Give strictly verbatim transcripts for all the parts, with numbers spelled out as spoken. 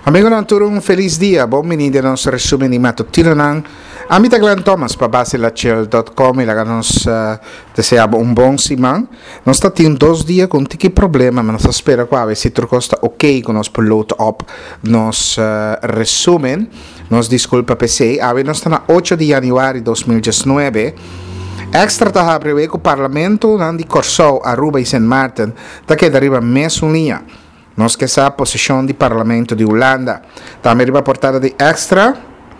Amigo não tur um feliz dia, bom menino nos resume ni matutino nang Amita Glenn Thomas para base lachel ponto com e lá nos uh, desejamos um bom simão. Nós está tendo dois dias com tiki problema, mas nós espera que a se trocosta ok com nos load up nos uh, resumen. Nos desculpa P C. A nós está na oito de janeiro de dois mil e dezenove. Extra tá prevé que o parlamento nan di Corsou, Aruba e Saint Martin tá que arriba mês um linha. Nós que sa posição de parlamento de Holanda. Também arriba portada de extra.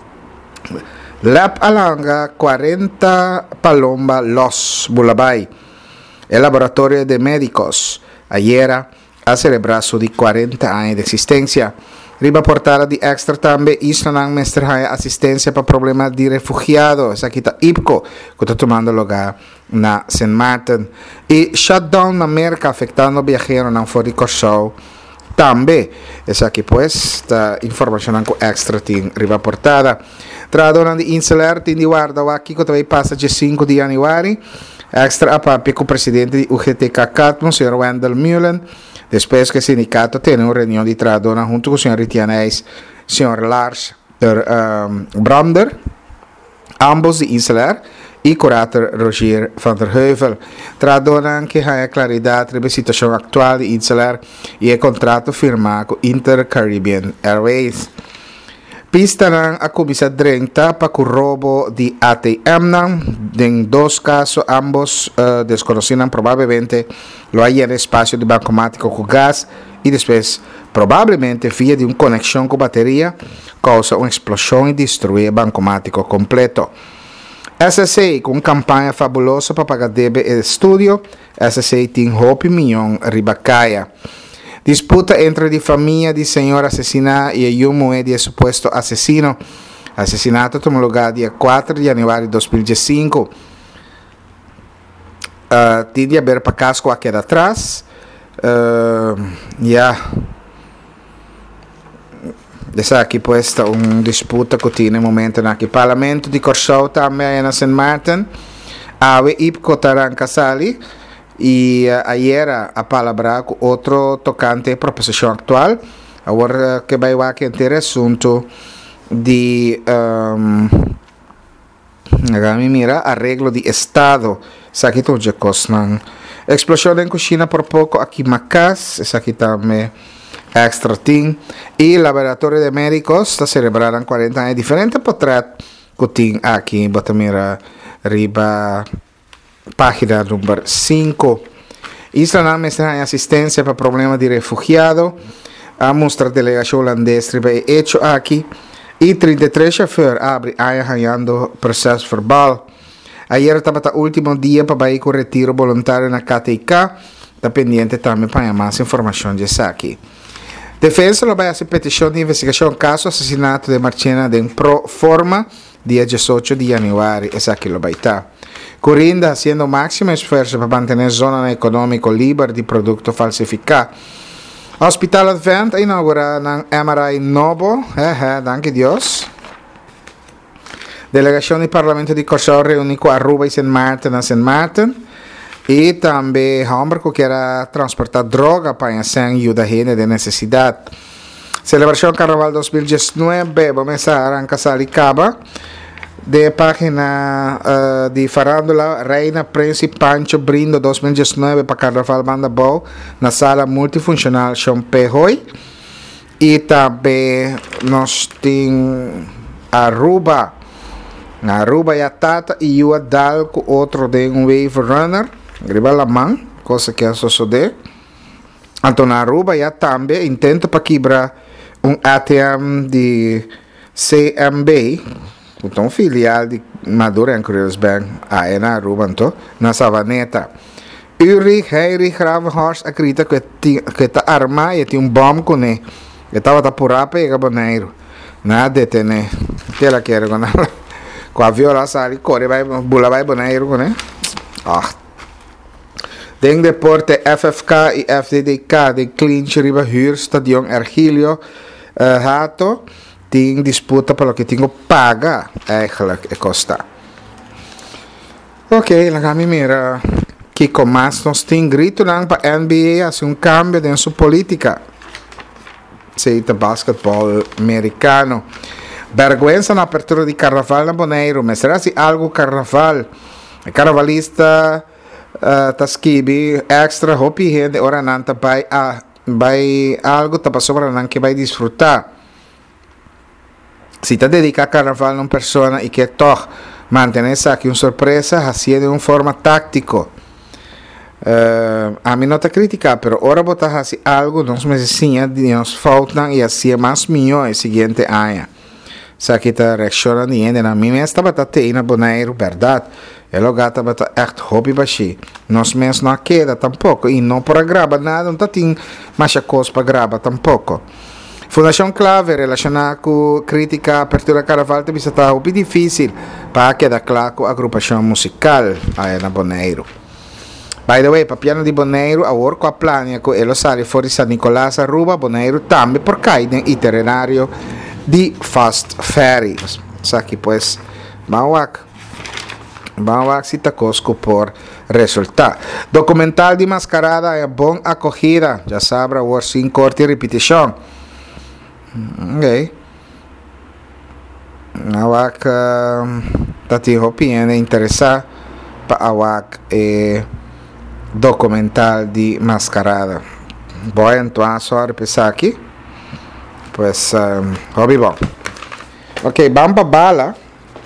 Lap Alanga quarenta Palomba Los Bulabay. El laboratorio de médicos. Ayer a celebrar su de quarenta anos de existência. Riba portada de extra também Isla Mestre assistência para problemas de refugiados. Aqui está I P C O, que está tomando lugar na Saint Martin. E shutdown na América afetando viajeros na fora de Corsou. Também, essa aqui pues, esta informação com extra tem riba portada. Tradona de Insular tem de guarda aqui que também passa de cinco de janeiro. Extra a papi com o presidente de U G T K Catmo, o senhor Wendell Mullen. Depois que o sindicato tem uma reunião de tradona junto com o senhor Ritianés, o senhor Lars der, um, Brander, ambos de Insular, e curator Roger van der Heuvel. Tradona que há claridade sobre a situação atual de Insular e o contrato firmado com Inter Caribbean Airways. Pista a comissão trinta para o roubo de A T M. Em dois casos, ambos uh, desconheciam provavelmente lo hay no espaço de bancomático com gás e depois, provavelmente, via de uma conexão com bateria, causa uma explosão e destruir o bancomático completo. S S A, com campanha fabulosa para pagar débito e estudo, S S A tem hope milhão ribacaia. Disputa entre a família de senhor assassinado e o moeda de suposto assassino. Assassinato tomou lugar dia quatro de janeiro de dois mil e cinco. Uh, tem de haver para casco aqui atrás. Uh, yeah. Essa aqui pues uma disputa que tem no momento aqui. Parlamento de Corsou também na Saint Martin. A I P C O Taran Casali. E uh, ayer a palavra com outro tocante à proposição atual. Agora que vai aqui ter assunto de um, mira, arreglo de Estado. Isso aqui tudo já costan. Explosão em cozinha por pouco aqui Macas. Isso aqui também extra team. E laboratório de médicos está celebrando quarenta anos diferente portrait que tem aqui. Bota mira riba página número cinco. Isla Mestre em assistência para problema de refugiado. A mostra delegação holandesa é hecho aqui. E trinta e três chauffeur abre arranhando processo verbal. Ayer estava o último dia para ir com o retiro voluntário na K T K. Está pendiente também para mais informação de aqui. Defesa vai fazer petição de investigação caso assassinato de Marchena de Pro Forma dia dezoito de janeiro. Essa aqui vai estar. Corinda haciendo máximo esfuerzo para mantener zona económica libre de producto falsificado. Hospital Advent inaugura ng M R I novo. Eh, eh, danke Dios. Delegação do Parlamento de Corsou reuniu com Aruba e Saint Martin na Saint Martin. E também homem que quer transportar droga para sem ajuda gente de necessidade. Celebração Carnaval dois mil e dezenove, vamos começar a arrancar e acaba. De página uh, de farándula Reina Príncipe Pancho Brindo dois mil e dezenove para Carnaval Banda Bow na sala multifuncional Champehoy. E também nós temos Aruba. Aruba e a Tata e o Adalco, outro de um Wave Runner. Griba la mão, coisa que é suceder. Então Aruba e a também intenta para quebrar um A T M de C M B. Então, filial de Madura Anchorage Bank, aí na Aruba, então, na Savaneta. Ulrich Heinrich Gravenhorst acredita que está armado e tem um bom com ele. Ele estava por aí para pegar boneiro. Nada de né? Que ela quer com ela. Com a violência ali, corre, vai, bula, vai boneiro com ele. Ah. Tem deporte F F K e F D D K de clinch riba huur stadion Ergilio uh, Hato. Tem disputa pelo que tenho paga eigenlijk e costa. Ok, la kami mira que com mais nós tem grito lang para N B A assim um cambio de sua política. seita basquetebol americano. Vergüenza na apertura di Carnaval na Bonaire, mas será se algo Carnaval? Carnavalista uh, taskibi extra hopi gente ora nanta vai a vai algo tá passando nan que vai desfrutar. Se te dedica a Carnaval a uma pessoa e que toch mantenerse aqui uma surpresa, assim de uma forma tático. Uh, a mim não está criticando, pero ora botar assim algo, nós me ensinha de nos faltam e assim é mais melhor no seguinte ano. Se aqui está reaccionando e na minha estava até na Bonaire, verdade? É lugar estava echt hobby baixi. Nós mesmos não queda tampouco e não para gravar nada, não tem mais coisa para gravar tampouco. Fundação Clave relacionada com crítica apertura Carnaval também está hobby difícil para quedar claro com a agrupação musical aí na Bonaire. By the way, para piano di Bonaire, a work com a plania com ele sai fora San Nicolás Aruba, Bonaire também por cair no itinerario de Fast Ferry. Aqui, pues, vamos a ver se está cosco por resultar. Documental de Mascarada é bom acogida. Já sabe, o sin corte e repetição. Ok. Vamos a ver que está opinião interessante para a eh, documental de Mascarada. Vou então só repetir aqui. Pues, um, hobby bom. Ok, vamos para Bala.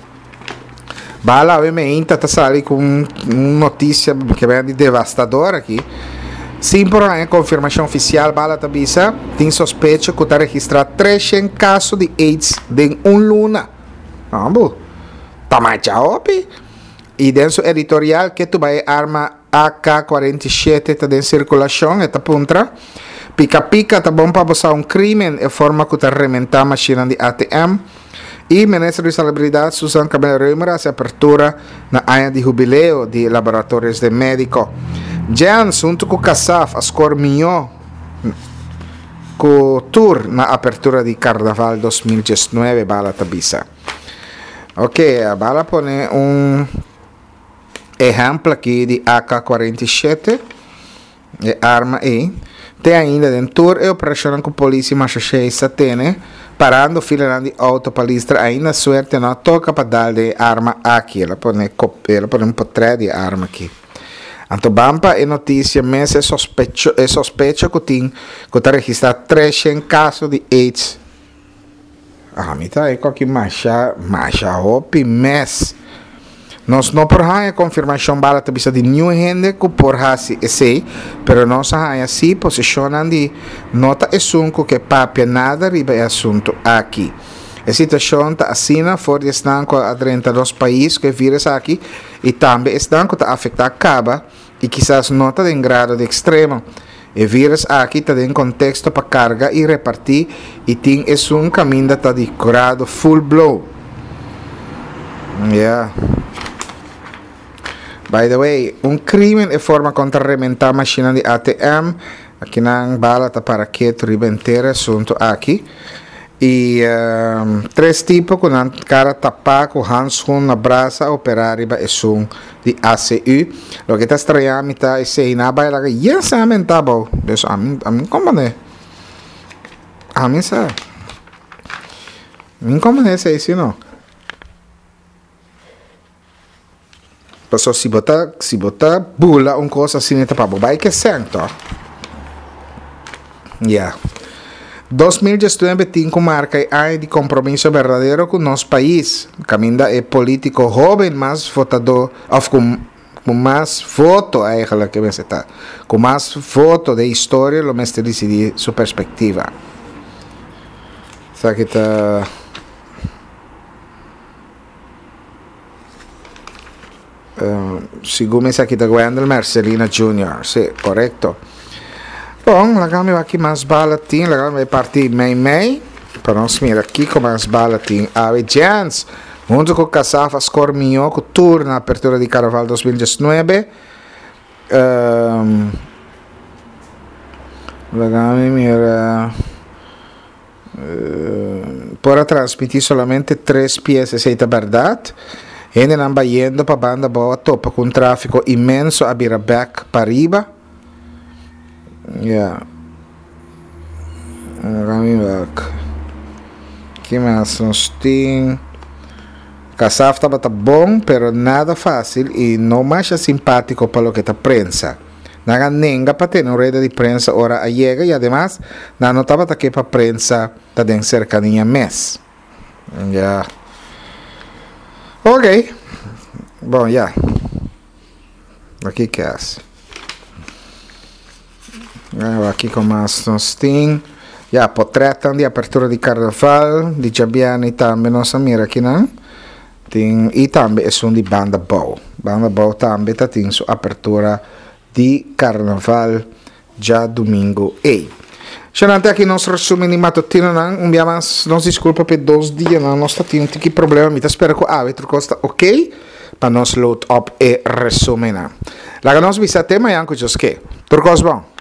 Bala, obviamente, está saindo com uma notícia que vem de devastadora aqui. Sim, por a confirmação oficial, Bala Tabisa tem suspeita que está registrado trezentos casos de AIDS em um luna. Vamos, tá mais opi. E dentro do editorial que tu vai arma A K quarenta e sete está em circulação, esta puntra. Pica-pica tá bom para passar um crime em forma que está rementar a máquina de A T M. E o ministro de Salubridade, Susan Cabello Römer, se apertura na área de jubileu de laboratórios de médico. Já junto com o CASAF, a escorminhou com o tour na apertura de Carnaval dois mil e dezenove, Bala Tabisa. Ok, a Bala põe um exemplo aqui de A K quarenta e sete, é arma aí. Tem ainda dentro e operação com a polícia Massachusetts tem parando fila de autopalestra ainda suerte não toca para dar de arma aqui ela põe ela põe um portrait de arma aqui então bampa é notícia mas é sospecho é sospecho que tem que está registrado trezentos casos de AIDS ah me tá aí qualquer macha macha hopi mes nós não por a confirmação bala também de nenhuma gente que por hasi sei, pero nós a assim posicionam de nota assunto que papia nada riba é assunto aqui. A situação está assim fora de estanco a trinta e dois países que vírus aqui e também estanco está afetado acaba e quizás nota em grado de extremo. E vírus aqui está em contexto para carga e repartir e tem é um caminho está de curado full blow. Yeah. By the way, um crime em forma contra rementar a máquina de A T M. Aqui na bala está para que tu ribenteira assunto aqui. E um, três tipos com a cara tapada com handschoen na brasa operar é som de A C U. O que está estranhando é que na baila que já sabem tá bom. A mim, a mim como é? A mim sabe. A mim como é isso não? Pessoal, se botar, se botar bula, uma coisa assim, tá para bobar, que é certo. Yeah. dois mil e dezenove tem como marca ano de compromisso verdadeiro com o nosso país. Caminho é político jovem, mais votador, of, com, com mais voto, aí que você está, com mais voto de história, o mestre decidir sua perspectiva. Isso aqui está. Uh, segundo isso aqui está Wendell Marcelina Júnior Sim, correto. Bom, lá vai aqui mais balatim, lá vai partir mei-mei. Para nós mirar aqui com mais balatim. Avejans, junto com o Casafa Scormio, com o tour na apertura de Carnaval dois mil e dezenove. Um, lá vai mirar. Uh, para transmitir somente três peças, é verdade. Gente não vai indo para a banda boa, topa com um tráfego imenso a Birabac para riba. Yeah. Vamos ver. Que mais nós tem? Casaf estava tá bom, pero nada fácil e não mais simpático para o que tá prensa. Naga nenga para ter uma rede de prensa ora a chega e además não notava que para prensa tá den cercaninha mês. Já. Yeah. Ok. Bom, já. Yeah. Aqui que é. Aqui com mais nós tem. Já, yeah, potretam de apertura de carnaval de Jabiani também nossa mira aqui, não? Tem, e também é um de Banda Bow. Banda Bow também tá tem sua apertura de carnaval já domingo e. Xanante aqui nós resumo de matutino não, um dia mais, nós desculpa por dois dias não, nós tá tendo que problema, me tá espero que o árbitro costa ok, para nós load up e resumo não. Lá que nós visitamos amanhã com os que, turcos bom.